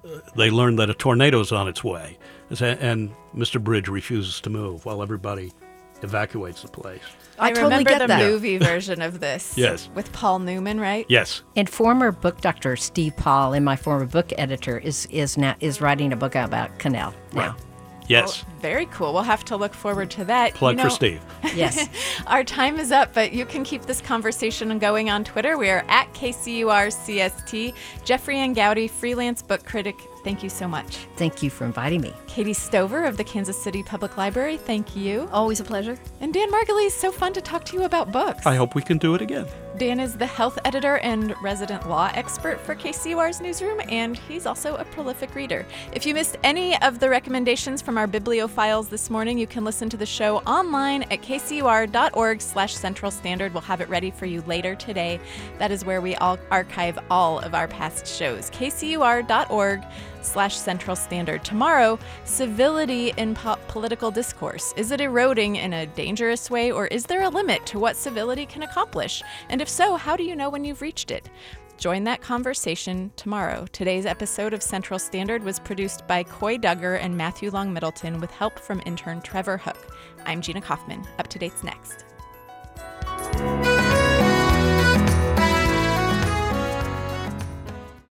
Speaker 4: they learn that a tornado's on its way, and Mr. Bridge refuses to move while everybody evacuates the place.
Speaker 2: I totally
Speaker 1: remember
Speaker 2: get
Speaker 1: the
Speaker 2: that.
Speaker 1: movie version of this.
Speaker 4: Yes.
Speaker 1: With Paul Newman, right?
Speaker 4: Yes.
Speaker 3: And former book doctor Steve Paul, and my former book editor, is writing a book about Cannell now.
Speaker 4: Yes.
Speaker 1: Well, very cool. We'll have to look forward to that.
Speaker 4: Plug for Steve.
Speaker 3: Yes.
Speaker 1: Our time is up, but you can keep this conversation going on Twitter. We are at KCURCST. Jeffrey Ann Gowdy, freelance book critic, thank you so much.
Speaker 3: Thank you for inviting me.
Speaker 1: Katie Stover of the Kansas City Public Library, thank you.
Speaker 2: Always a pleasure.
Speaker 1: And Dan Margulies, so fun to talk to you about books.
Speaker 4: I hope we can do it again.
Speaker 1: Dan is the health editor and resident law expert for KCUR's newsroom, and he's also a prolific reader. If you missed any of the recommendations from our bibliophiles this morning, you can listen to the show online at kcur.org/Central Standard. We'll have it ready for you later today. That is where we all archive all of our past shows. kcur.org/Central Standard. Tomorrow, civility in political discourse. Is it eroding in a dangerous way, or is there a limit to what civility can accomplish? And if so, how do you know when you've reached it? Join that conversation tomorrow. Today's episode of Central Standard was produced by Coy Duggar and Matthew Long Middleton with help from intern Trevor Hook. I'm Gina Kaufman. Up to Date's next.